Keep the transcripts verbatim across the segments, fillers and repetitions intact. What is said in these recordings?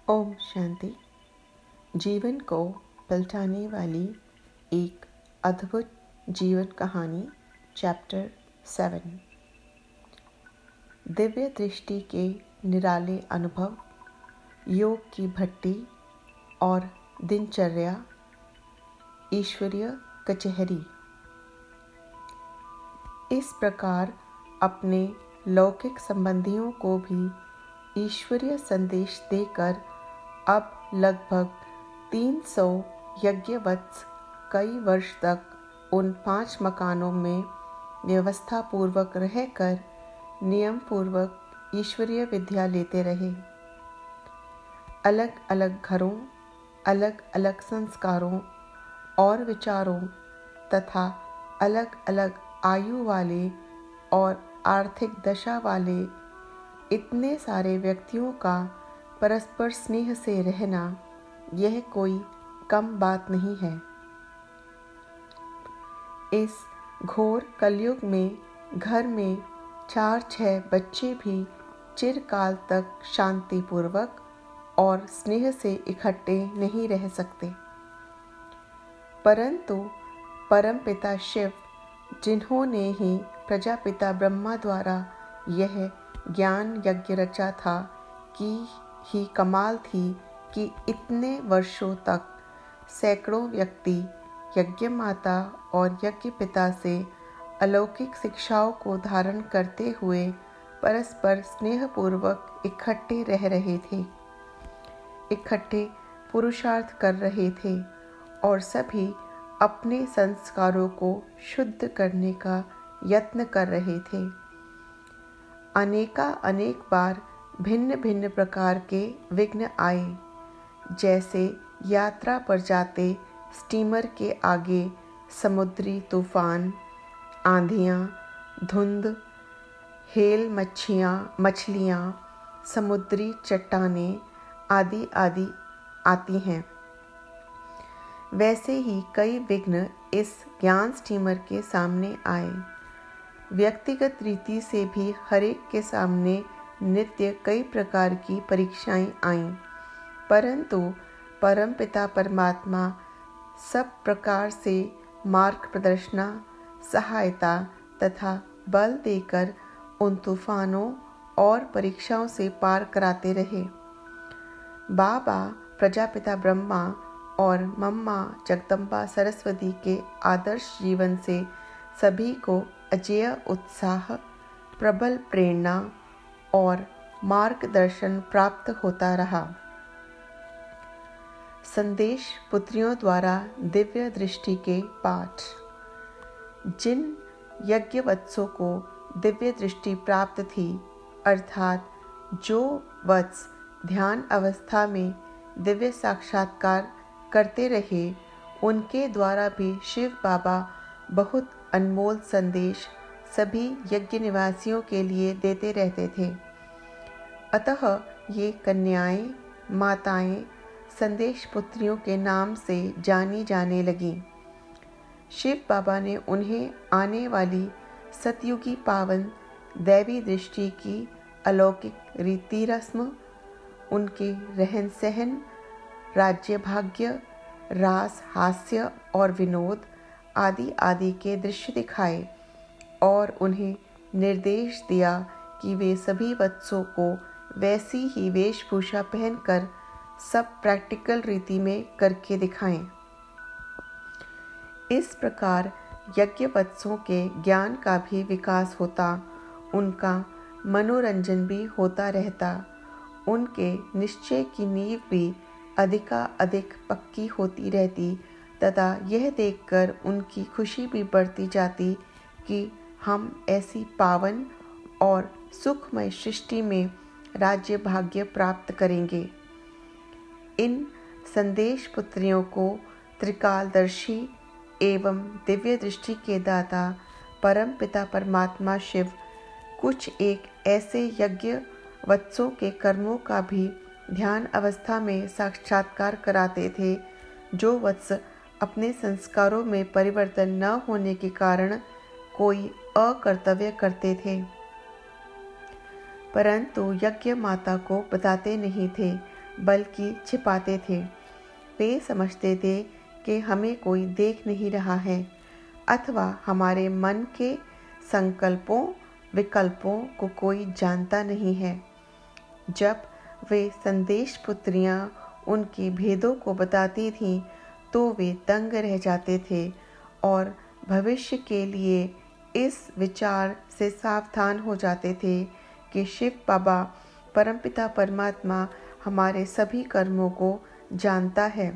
ओम शांति। जीवन को पलटाने वाली एक अद्भुत जीवन कहानी, चैप्टर सेवन। दिव्य दृष्टि के निराले अनुभव, योग की भट्टी और दिनचर्या, ईश्वरीय कचहरी। इस प्रकार अपने लौकिक संबंधियों को भी ईश्वरीय संदेश देकर अब लगभग तीन सौ यज्ञवत्स कई वर्ष तक उन पांच मकानों में व्यवस्था पूर्वक रहकर नियम पूर्वक ईश्वरीय विद्या लेते रहे। अलग अलग घरों, अलग अलग संस्कारों और विचारों तथा अलग अलग आयु वाले और आर्थिक दशा वाले इतने सारे व्यक्तियों का परस्पर स्नेह से रहना, यह कोई कम बात नहीं है। इस घोर कलयुग में घर में चार छह बच्चे भी चिरकाल तक शांतिपूर्वक और स्नेह से इकट्ठे नहीं रह सकते, परंतु परमपिता शिव, जिन्होंने ही प्रजापिता ब्रह्मा द्वारा यह ज्ञान यज्ञ रचा था, कि ही कमाल थी कि इतने वर्षों तक सैकड़ों व्यक्ति यज्ञ माता और यज्ञ पिता से अलौकिक शिक्षाओं को धारण करते हुए परस्पर स्नेहपूर्वक इकट्ठे रह रहे थे, इकट्ठे पुरुषार्थ कर रहे थे और सभी अपने संस्कारों को शुद्ध करने का यत्न कर रहे थे। अनेका अनेक बार भिन्न भिन्न प्रकार के विघ्न आए, जैसे यात्रा पर जाते स्टीमर के आगे समुद्री तूफान, आंधियाँ, धुंध, हेल मच्छियाँ मछलियाँ, समुद्री चट्टानें आदि आदि आती हैं। वैसे ही कई विघ्न इस ज्ञान स्टीमर के सामने आए। व्यक्तिगत रीति से भी हरेक के सामने नित्य कई प्रकार की परीक्षाएं आईं, परंतु परमपिता परमात्मा सब प्रकार से मार्ग प्रदर्शना, सहायता तथा बल देकर उन तूफानों और परीक्षाओं से पार कराते रहे। बाबा प्रजापिता ब्रह्मा और मम्मा जगदम्बा सरस्वती के आदर्श जीवन से सभी को अजेय उत्साह, प्रबल प्रेरणा और मार्गदर्शन प्राप्त होता रहा। संदेश पुत्रियों द्वारा दिव्य दृष्टि के पाठ। जिन यज्ञवत्सों को दिव्य दृष्टि प्राप्त थी, अर्थात जो वत्स ध्यान अवस्था में दिव्य साक्षात्कार करते रहे, उनके द्वारा भी शिव बाबा बहुत अनमोल संदेश सभी यज्ञ निवासियों के लिए देते रहते थे। अतः ये कन्याएं, माताएं संदेश पुत्रियों के नाम से जानी जाने लगीं। शिव बाबा ने उन्हें आने वाली सतयुगी पावन दैवी दृष्टि की अलौकिक रीति रस्म, उनके रहन सहन, राज्य भाग्य, रास हास्य और विनोद आदि आदि के दृश्य दिखाए और उन्हें निर्देश दिया कि वे सभी वत्सों को वैसी ही वेशभूषा पहनकर सब प्रैक्टिकल रीति में करके दिखाएं। इस प्रकार यज्ञ वत्सों के ज्ञान का भी विकास होता, उनका मनोरंजन भी होता रहता, उनके निश्चय की नींव भी अधिका अधिक पक्की होती रहती तथा यह देखकर उनकी खुशी भी बढ़ती जाती कि हम ऐसी पावन और सुखमय सृष्टि में राज्य भाग्य प्राप्त करेंगे। इन संदेश पुत्रियों को त्रिकालदर्शी एवं दिव्य दृष्टि के दाता परम पिता परमात्मा शिव कुछ एक ऐसे यज्ञ वत्सों के कर्मों का भी ध्यान अवस्था में साक्षात्कार कराते थे, जो वत्स अपने संस्कारों में परिवर्तन न होने के कारण कोई अकर्तव्य करते थे, परंतु यज्ञ माता को बताते नहीं थे बल्कि छिपाते थे। वे समझते थे कि हमें कोई देख नहीं रहा है अथवा हमारे मन के संकल्पों विकल्पों को कोई जानता नहीं है। जब वे संदेश पुत्रियां उनके भेदों को बताती थीं तो वे दंग रह जाते थे और भविष्य के लिए इस विचार से सावधान हो जाते थे कि शिव बाबा परमपिता परमात्मा हमारे सभी कर्मों को जानता है।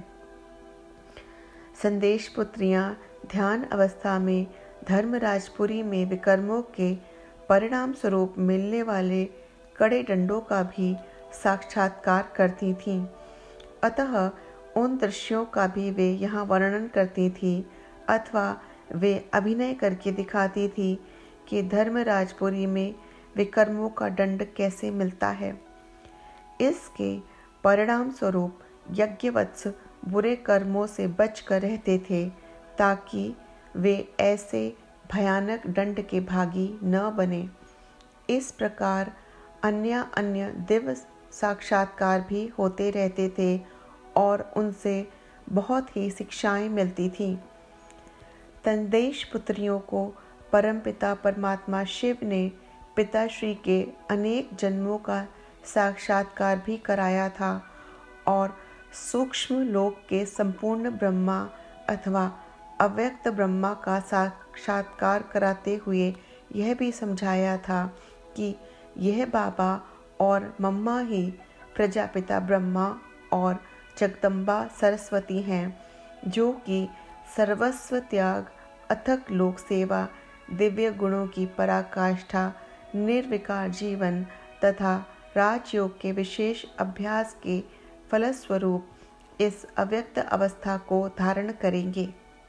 संदेश पुत्रियां ध्यान अवस्था में धर्मराजपुरी में विकर्मों के परिणाम स्वरूप मिलने वाले कड़े दंडों का भी साक्षात्कार करती थीं। अतः उन दृश्यों का भी वे यहाँ वर्णन करती थीं अथवा वे अभिनय करके दिखाती थी कि धर्मराजपुरी में विकर्मों का दंड कैसे मिलता है। इसके परिणाम स्वरूप यज्ञवत्स बुरे कर्मों से बचकर रहते थे ताकि वे ऐसे भयानक दंड के भागी न बने। इस प्रकार अन्य अन्य दिव्य साक्षात्कार भी होते रहते थे और उनसे बहुत ही शिक्षाएं मिलती थीं। संदेश पुत्रियों को परमपिता परमात्मा शिव ने पिताश्री के अनेक जन्मों का साक्षात्कार भी कराया था और सूक्ष्म लोक के संपूर्ण ब्रह्मा अथवा अव्यक्त ब्रह्मा का साक्षात्कार कराते हुए यह भी समझाया था कि यह बाबा और मम्मा ही प्रजापिता ब्रह्मा और जगदम्बा सरस्वती हैं, जो कि सर्वस्व त्याग, अथक लोक सेवा, दिव्य गुणों की पराकाष्ठा, निर्विकार जीवन तथा राजयोग के विशेष अभ्यास के फलस्वरूप इस अव्यक्त अवस्था को धारण करेंगे।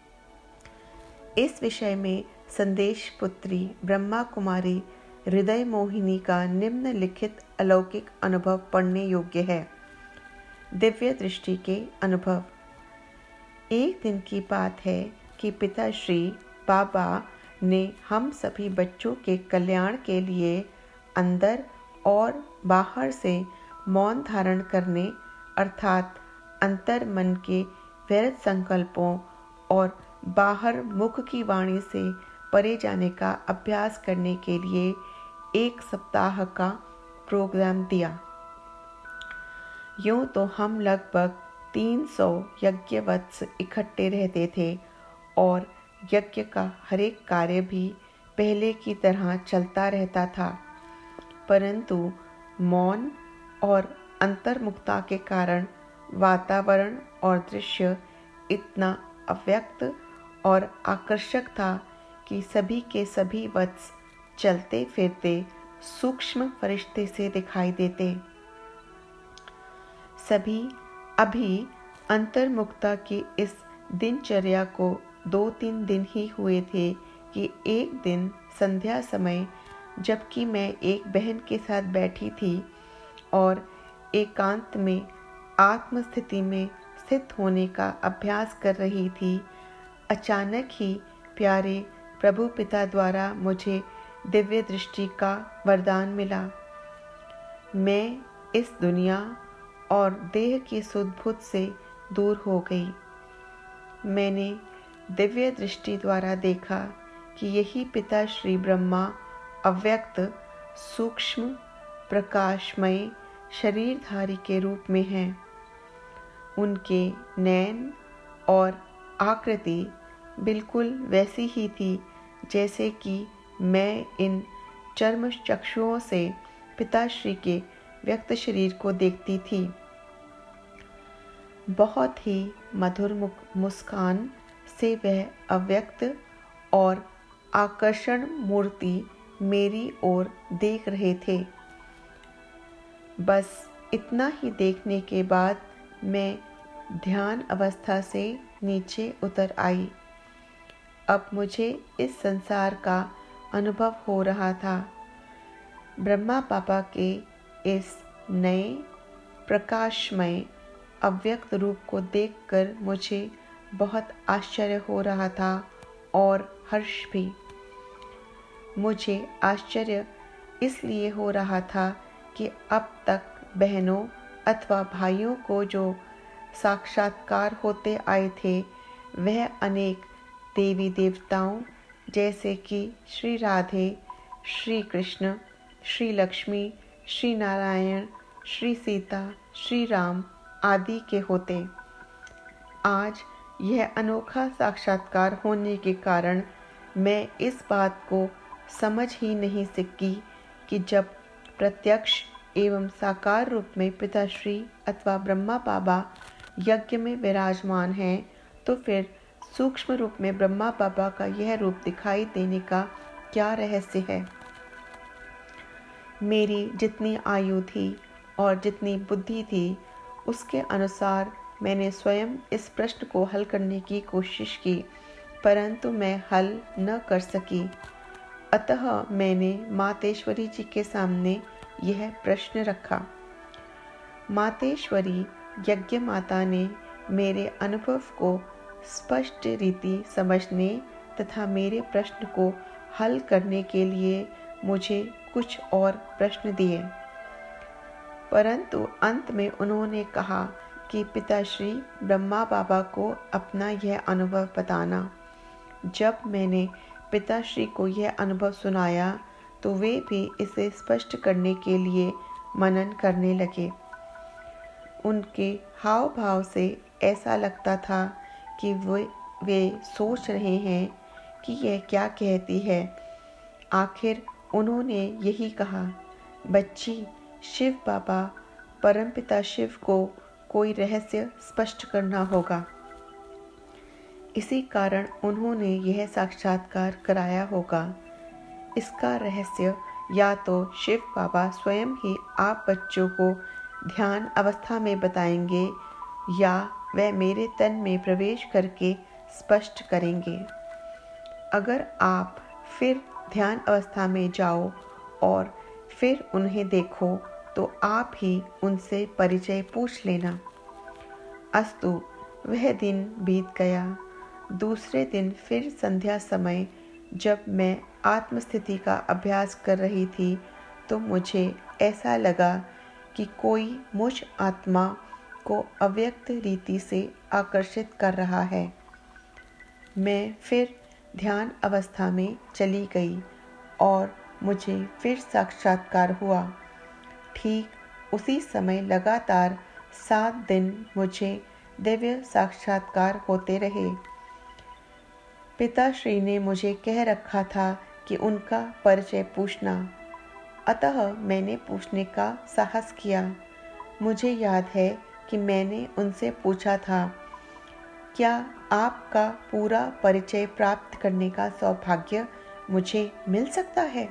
इस विषय में संदेश पुत्री ब्रह्मा कुमारी हृदय मोहिनी का निम्नलिखित अलौकिक अनुभव पढ़ने योग्य है। दिव्य दृष्टि के अनुभव। एक दिन की बात है कि पिताश्री बाबा ने हम सभी बच्चों के कल्याण के लिए अंदर और बाहर से मौन धारण करने अर्थात अंतर मन के व्यर्थ संकल्पों और बाहर मुख की वाणी से परे जाने का अभ्यास करने के लिए एक सप्ताह का प्रोग्राम दिया। यूँ तो हम लगभग तीन सौ यज्ञवत्स इकट्ठे रहते थे और यज्ञ का हरेक कार्य भी पहले की तरह चलता रहता था, परंतु मौन और अंतर्मुखता के कारण वातावरण और दृश्य इतना अव्यक्त और आकर्षक था कि सभी के सभी वत्स चलते फिरते सूक्ष्म फरिश्ते से दिखाई देते। सभी अभी अंतर्मुखता की इस दिनचर्या को दो तीन दिन ही हुए थे कि एक दिन संध्या समय, जबकि मैं एक बहन के साथ बैठी थी और एकांत में आत्मस्थिति में स्थित होने का अभ्यास कर रही थी, अचानक ही प्यारे प्रभु पिता द्वारा मुझे दिव्य दृष्टि का वरदान मिला। मैं इस दुनिया और देह की सुध-बुध से दूर हो गई। मैंने दिव्य दृष्टि द्वारा देखा कि यही पिता श्री ब्रह्मा अव्यक्त सूक्ष्म प्रकाशमय शरीरधारी के रूप में हैं। उनके नैन और आकृति बिल्कुल वैसी ही थी जैसे कि मैं इन चर्म चक्षुओं से पिताश्री के व्यक्त शरीर को देखती थी। बहुत ही मधुर मुस्कान से वह अव्यक्त और आकर्षण मूर्ति मेरी ओर देख रहे थे। बस इतना ही देखने के बाद मैं ध्यान अवस्था से नीचे उतर आई। अब मुझे इस संसार का अनुभव हो रहा था। ब्रह्मा पापा के इस नए प्रकाशमय अव्यक्त रूप को देखकर मुझे बहुत आश्चर्य हो रहा था और हर्ष भी। मुझे आश्चर्य इसलिए हो रहा था कि अब तक बहनों अथवा भाइयों को जो साक्षात्कार होते आए थे, वह अनेक देवी देवताओं जैसे कि श्री राधे, श्री कृष्ण, श्री लक्ष्मी, श्री नारायण, श्री सीता, श्री राम आदि के होते। आज यह अनोखा साक्षात्कार होने के कारण मैं इस बात को समझ ही नहीं सकी कि जब प्रत्यक्ष एवं साकार रूप में पिताश्री अथवा ब्रह्मा बाबा यज्ञ में विराजमान हैं, तो फिर सूक्ष्म रूप में ब्रह्मा बाबा का यह रूप दिखाई देने का क्या रहस्य है। मेरी जितनी आयु थी और जितनी बुद्धि थी, उसके अनुसार मैंने स्वयं इस प्रश्न को हल करने की कोशिश की, परंतु मैं हल न कर सकी। अतः मैंने मातेश्वरी जी के सामने यह प्रश्न रखा। मातेश्वरी यज्ञ माता ने मेरे अनुभव को स्पष्ट रीति समझने तथा मेरे प्रश्न को हल करने के लिए मुझे कुछ और प्रश्न दिए, परंतु अंत में उन्होंने कहा कि पिताश्री ब्रह्मा बाबा को अपना यह अनुभव बताना। जब मैंने पिताश्री को यह अनुभव सुनाया तो वे भी इसे स्पष्ट करने के लिए मनन करने लगे। उनके हाव भाव से ऐसा लगता था कि वे वे सोच रहे हैं कि यह क्या कहती है। आखिर उन्होंने यही कहा, बच्ची, शिव बाबा परमपिता शिव को कोई रहस्य स्पष्ट करना होगा। इसी कारण उन्होंने यह साक्षात्कार कराया होगा। इसका रहस्य या तो शिव बाबा स्वयं ही आप बच्चों को ध्यान अवस्था में बताएंगे या वह मेरे तन में प्रवेश करके स्पष्ट करेंगे। अगर आप फिर ध्यान अवस्था में जाओ और फिर उन्हें देखो तो आप ही उनसे परिचय पूछ लेना। अस्तु, वह दिन बीत गया। दूसरे दिन फिर संध्या समय जब मैं आत्मस्थिति का अभ्यास कर रही थी तो मुझे ऐसा लगा कि कोई मुझ आत्मा को अव्यक्त रीति से आकर्षित कर रहा है। मैं फिर ध्यान अवस्था में चली गई और मुझे फिर साक्षात्कार हुआ। ठीक उसी समय लगातार सात दिन मुझे दिव्य साक्षात्कार होते रहे। पिताश्री ने मुझे कह रखा था कि उनका परिचय पूछना, अतः मैंने पूछने का साहस किया। मुझे याद है कि मैंने उनसे पूछा था, क्या आपका पूरा परिचय प्राप्त करने का सौभाग्य मुझे मिल सकता है?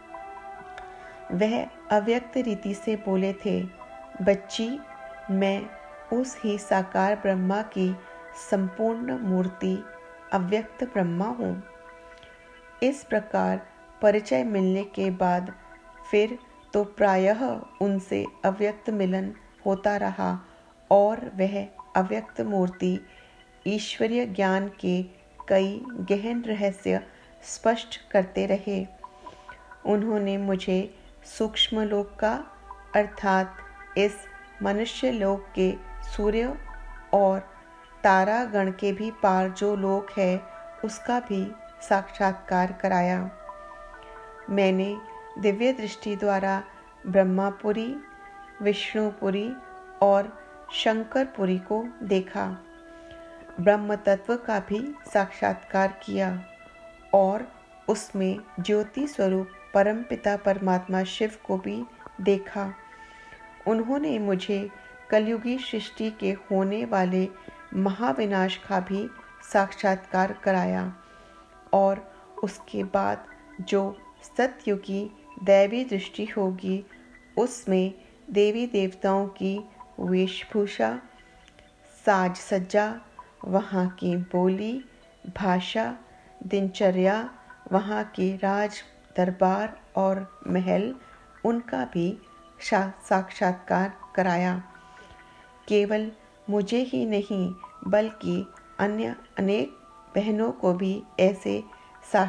वह अव्यक्त रीति से बोले थे, बच्ची, मैं उस ही साकार ब्रह्मा की संपूर्ण मूर्ति अव्यक्त ब्रह्मा हूँ। इस प्रकार परिचय मिलने के बाद फिर तो प्रायः उनसे अव्यक्त मिलन होता रहा और वह अव्यक्त मूर्ति ईश्वरीय ज्ञान के कई गहन रहस्य स्पष्ट करते रहे। उन्होंने मुझे सूक्ष्म लोक का अर्थात इस मनुष्य लोक के सूर्य और तारागण के भी पार जो लोक है उसका भी साक्षात्कार कराया। मैंने दिव्य दृष्टि द्वारा ब्रह्मापुरी, विष्णुपुरी और शंकरपुरी को देखा। ब्रह्म तत्व का भी साक्षात्कार किया और उसमें ज्योति स्वरूप परमपिता परमात्मा शिव को भी देखा। उन्होंने मुझे कलयुगी सृष्टि के होने वाले महाविनाश का भी साक्षात्कार कराया और उसके बाद जो सतयुगी दैवी दृष्टि होगी उसमें देवी देवताओं की वेशभूषा, साज सज्जा, वहाँ की बोली, भाषा, दिनचर्या, वहाँ के राज दरबार और महल, उनका भी साक्षात्कार कराया। केवल मुझे ही नहीं बल्कि अन्य अनेक बहनों को भी ऐसे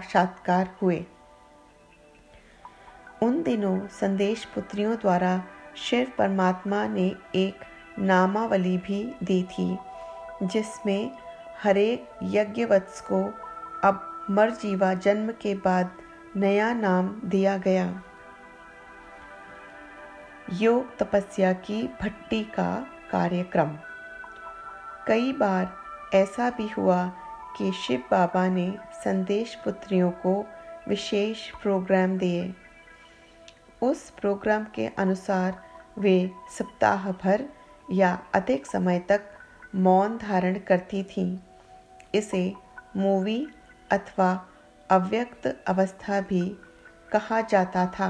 साक्षात्कार हुए। उन दिनों संदेश पुत्रियों द्वारा शिव परमात्मा ने एक नामावली भी दी थी, जिसमें हरेक यज्ञवत्स को अब मरजीवा जन्म के बाद नया नाम दिया गया। योग तपस्या की भट्टी का कार्यक्रम। कई बार ऐसा भी हुआ कि शिव बाबा ने संदेश पुत्रियों को विशेष प्रोग्राम दिए। उस प्रोग्राम के अनुसार वे सप्ताह भर या अधिक समय तक मौन धारण करती थीं। इसे मूवी अथवा अव्यक्त अवस्था भी कहा जाता था।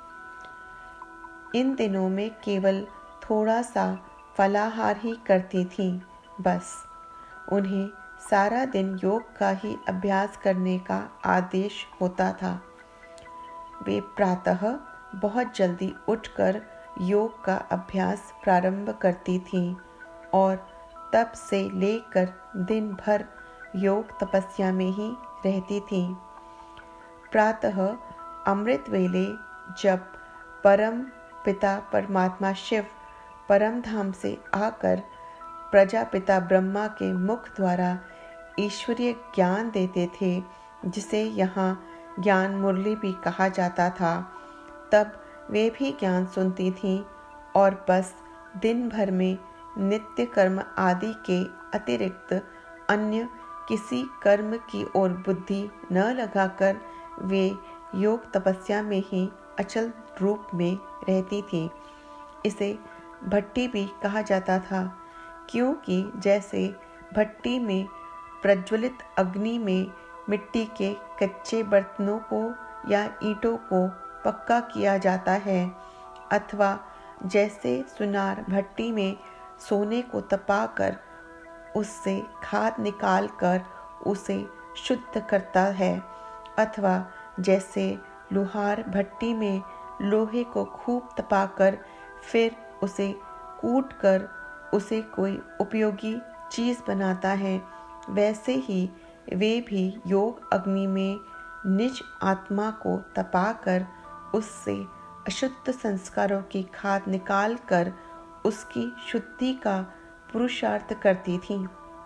इन दिनों में केवल थोड़ा सा फलाहार ही करती थीं। बस उन्हें सारा दिन योग का ही अभ्यास करने का आदेश होता था। वे प्रातः बहुत जल्दी उठकर योग का अभ्यास प्रारंभ करती थीं और तब से लेकर दिन भर योग तपस्या में ही रहती थीं। प्रातः अमृत वेले जब परम पिता परमात्मा शिव परम धाम से आकर प्रजापिता ब्रह्मा के मुख द्वारा ईश्वरीय ज्ञान देते थे, जिसे यहाँ ज्ञान मुरली भी कहा जाता था, तब वे भी ज्ञान सुनती थीं और बस दिन भर में नित्य कर्म आदि के अतिरिक्त अन्य किसी कर्म की ओर बुद्धि न लगाकर वे योग तपस्या में ही अचल रूप में रहती थीं। इसे भट्टी भी कहा जाता था, क्योंकि जैसे भट्टी में प्रज्वलित अग्नि में मिट्टी के कच्चे बर्तनों को या ईंटों को पक्का किया जाता है, अथवा जैसे सुनार भट्टी में सोने को तपाकर उससे खाद निकालकर उसे शुद्ध करता है, अथवा जैसे लोहार भट्टी में लोहे को खूब तपाकर फिर उसे कूटकर उसे कोई उपयोगी चीज़ बनाता है, वैसे ही वे भी योग अग्नि में निज आत्मा को तपाकर उससे अशुद्ध संस्कारों की खाद निकालकर उसकी शुद्धि का पुरुषार्थ करती थीं।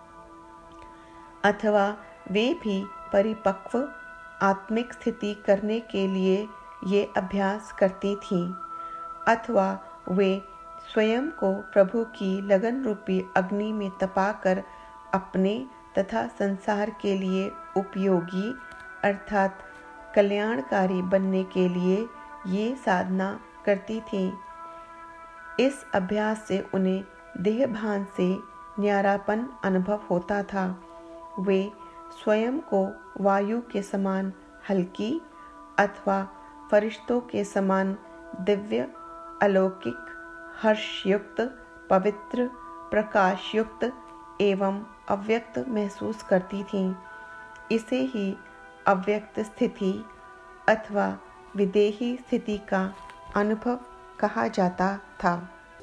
अथवा वे भी परिपक्व आत्मिक स्थिति करने के लिए ये अभ्यास करती थीं, अथवा वे स्वयं को प्रभु की लगन रूपी अग्नि में तपाकर अपने तथा संसार के लिए उपयोगी अर्थात कल्याणकारी बनने के लिए ये साधना करती थी। इस अभ्यास से उन्हें देह भान से न्यारापन अनुभव होता था। वे स्वयं को वायु के समान हल्की अथवा फरिश्तों के समान दिव्य, अलौकिक, हर्षयुक्त, पवित्र, प्रकाशयुक्त एवं अव्यक्त महसूस करती थीं। इसे ही अव्यक्त स्थिति अथवा विदेही स्थिति का अनुभव कहा जाता था।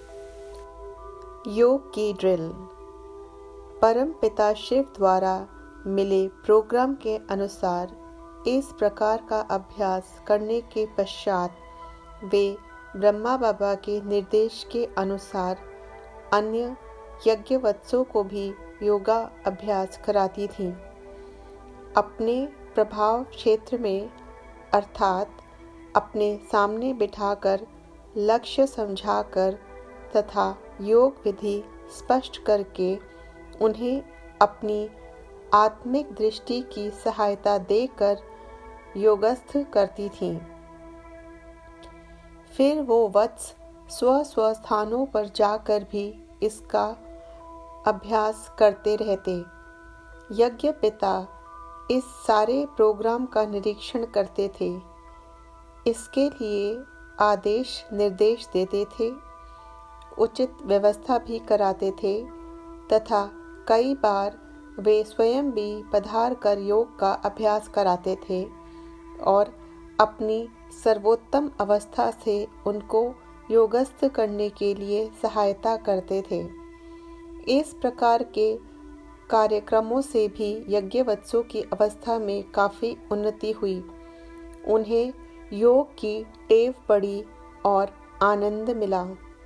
योग की ड्रिल। परम पिता शिव द्वारा मिले प्रोग्राम के अनुसार इस प्रकार का अभ्यास करने के पश्चात वे ब्रह्मा बाबा के निर्देश के अनुसार अन्य यज्ञवत्सों को भी योगा अभ्यास कराती थीं। अपने प्रभाव क्षेत्र में अर्थात अपने सामने बिठाकर लक्ष्य समझाकर तथा योग विधि स्पष्ट करके उन्हें अपनी आत्मिक दृष्टि की सहायता देकर योगस्थ करती थीं। फिर वो वत्स स्व स्व स्थानों पर जाकर भी इसका अभ्यास करते रहते। यज्ञ पिता इस सारे प्रोग्राम का निरीक्षण करते थे, इसके लिए आदेश निर्देश देते थे, उचित व्यवस्था भी कराते थे तथा कई बार वे स्वयं भी पधार कर योग का अभ्यास कराते थे और अपनी सर्वोत्तम अवस्था से उनको योगस्थ करने के लिए सहायता करते थे। इस प्रकार के कार्यक्रमों से भी यज्ञवत्सों की अवस्था में काफ़ी उन्नति हुई। उन्हें योग की टेव पड़ी और आनंद मिला।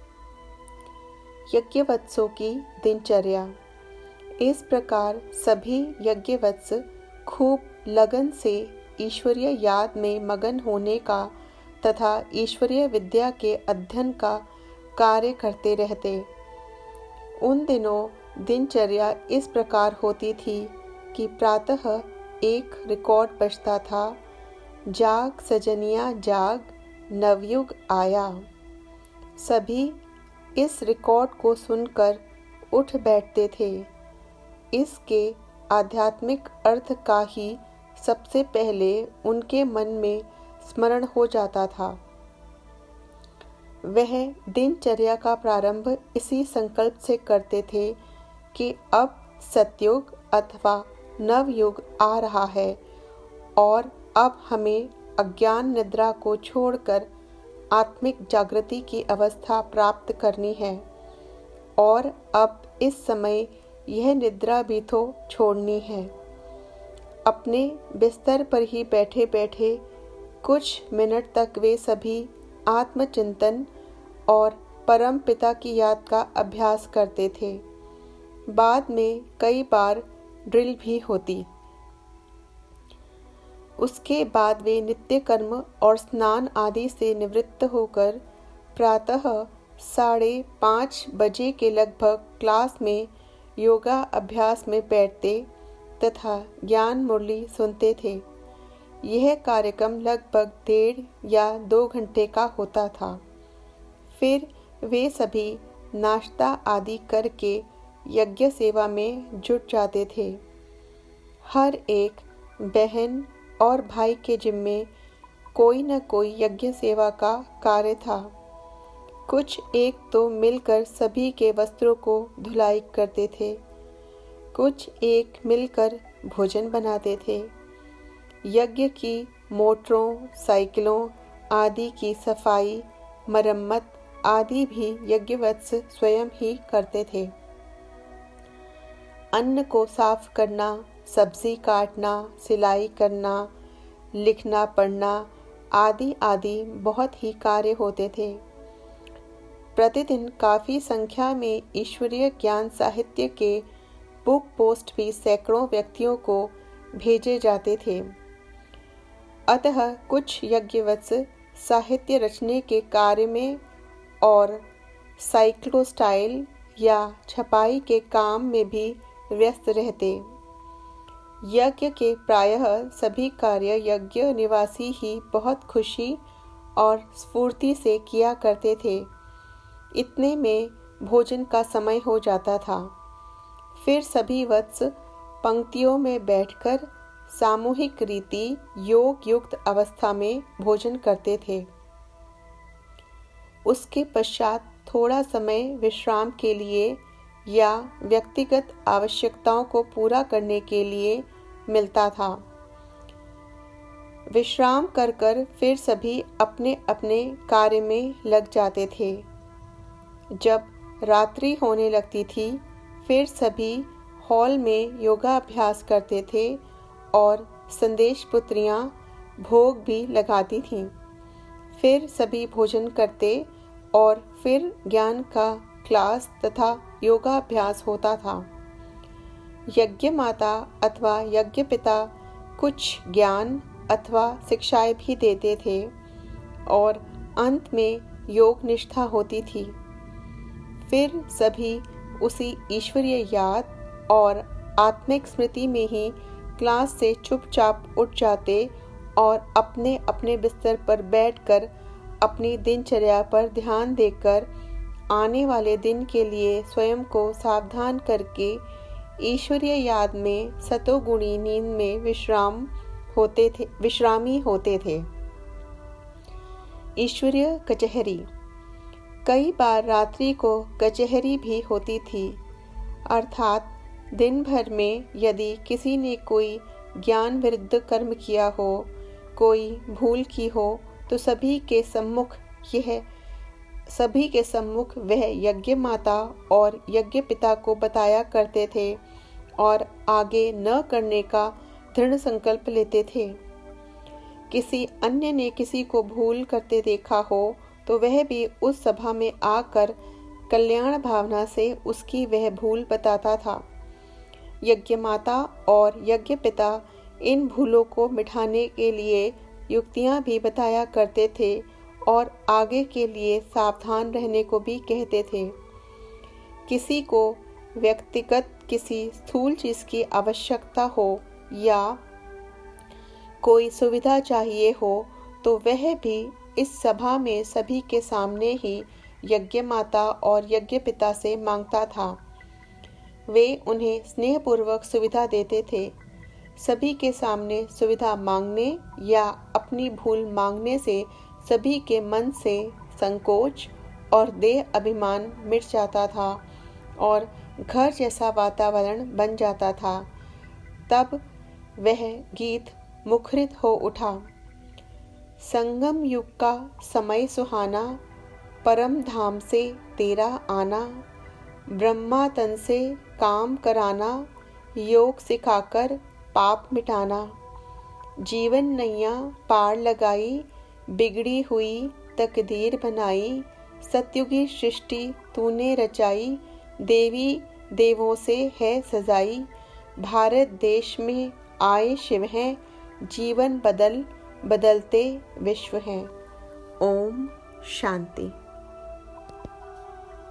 यज्ञवत्सों की दिनचर्या। इस प्रकार सभी यज्ञवत्स खूब लगन से ईश्वरीय याद में मगन होने का तथा ईश्वरीय विद्या के अध्ययन का कार्य करते रहते। उन दिनों दिनचर्या इस प्रकार होती थी कि प्रातः एक रिकॉर्ड बजता था, जाग सजनिया जाग, नवयुग आया। सभी इस रिकॉर्ड को सुनकर उठ बैठते थे। इसके आध्यात्मिक अर्थ का ही सबसे पहले उनके मन में स्मरण हो जाता था। वह दिनचर्या का प्रारंभ इसी संकल्प से करते थे कि अब सतयुग अथवा नवयुग आ रहा है और अब हमें अज्ञान निद्रा को छोड़कर आत्मिक जागृति की अवस्था प्राप्त करनी है और अब इस समय यह निद्रा भी तो छोड़नी है। अपने बिस्तर पर ही बैठे बैठे कुछ मिनट तक वे सभी आत्मचिंतन और परम पिता की याद का अभ्यास करते थे। बाद में कई बार ड्रिल भी होती। उसके बाद वे नित्य कर्म और स्नान आदि से निवृत्त होकर प्रातः साढ़े पाँच बजे के लगभग क्लास में योगा अभ्यास में बैठते तथा ज्ञान मुरली सुनते थे। यह कार्यक्रम लगभग डेढ़ या दो घंटे का होता था। फिर वे सभी नाश्ता आदि करके यज्ञ सेवा में जुट जाते थे। हर एक बहन और भाई के जिम्मे कोई न कोई यज्ञ सेवा का कार्य था। कुछ एक तो मिलकर सभी के वस्त्रों को धुलाई करते थे, कुछ एक मिलकर भोजन बनाते थे। यज्ञ की मोटरों, साइकिलों आदि की सफाई, मरम्मत आदि भी यज्ञवत्स स्वयं ही करते थे। अन्न को साफ करना, सब्जी काटना, सिलाई करना, लिखना पढ़ना आदि आदि बहुत ही कार्य होते थे। प्रतिदिन काफ़ी संख्या में ईश्वरीय ज्ञान साहित्य के बुक पोस्ट भी सैकड़ों व्यक्तियों को भेजे जाते थे। अतः कुछ यज्ञवत्स साहित्य रचने के कार्य में और साइक्लोस्टाइल या छपाई के काम में भी व्यस्त रहते। यज्ञ के प्रायः सभी कार्य यज्ञ निवासी ही बहुत खुशी और स्फूर्ति से किया करते थे। इतने में भोजन का समय हो जाता था। फिर सभी वत्स पंक्तियों में बैठकर सामूहिक रीति योग युक्त अवस्था में भोजन करते थे। उसके पश्चात थोड़ा समय विश्राम के लिए या व्यक्तिगत आवश्यकताओं को पूरा करने के लिए मिलता था। विश्राम कर कर फिर सभी अपने अपने कार्य में लग जाते थे। जब रात्रि होने लगती थी फिर सभी हॉल में योगाभ्यास करते थे और संदेश पुत्रियां भोग भी लगाती थीं। फिर सभी भोजन करते और फिर ज्ञान का क्लास तथा योगाभ्यास होता था। यज्ञ माता अथवा यज्ञ पिता कुछ ज्ञान अथवा शिक्षाएं भी देते थे और अंत में योग निष्ठा होती थी। फिर सभी उसी ईश्वरीय याद और आत्मिक स्मृति में ही क्लास से चुपचाप उठ जाते और अपने अपने बिस्तर पर बैठकर अपनी दिनचर्या पर ध्यान देकर आने वाले दिन के लिए स्वयं को सावधान करके ईश्वरीय याद में सतोगुणी नींद में विश्राम होते थे विश्रामी होते थे। ईश्वरीय कचहरी। कई बार रात्रि को कचहरी भी होती थी, अर्थात दिन भर में यदि किसी ने कोई ज्ञान विरुद्ध कर्म किया हो, कोई भूल की हो, तो सभी के सम्मुख यह सभी के सम्मुख वह यज्ञ माता और यज्ञ पिता को बताया करते थे और आगे न करने का दृढ़ संकल्प लेते थे। किसी अन्य ने किसी को भूल करते देखा हो तो वह भी उस सभा में आकर कल्याण भावना से उसकी वह भूल बताता था। यज्ञ माता और यज्ञ पिता इन भूलों को मिटाने के लिए युक्तियां भी बताया करते थे और आगे के लिए सावधान रहने को भी कहते थे। किसी को व्यक्तिगत किसी स्थूल चीज की आवश्यकता हो या कोई सुविधा चाहिए हो तो वह भी इस सभा में सभी के सामने ही यज्ञ माता और यज्ञ पिता से मांगता था। वे उन्हें स्नेहपूर्वक सुविधा देते थे। सभी के सामने सुविधा मांगने या अपनी भूल मांगने से सभी के मन से संकोच और देह अभिमान मिट जाता था और घर जैसा वातावरण बन जाता था। तब वह गीत मुखरित हो उठा। संगम युग का समय सुहाना, परम धाम से तेरा आना, ब्रह्मा तन से काम कराना, योग सिखाकर पाप मिटाना। जीवन नैया पार लगाई, बिगड़ी हुई तकदीर बनाई, सतयुगी सृष्टि तूने रचाई, देवी देवों से है सजाई। भारत देश में आए शिव हैं, जीवन बदल बदलते विश्व हैं। ओम शांति।